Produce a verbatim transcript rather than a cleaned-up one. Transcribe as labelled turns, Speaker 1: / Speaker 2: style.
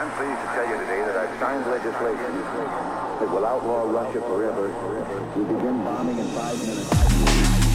Speaker 1: I'm pleased to tell you today that I've signed legislation that will outlaw Russia forever. We begin bombing in five minutes.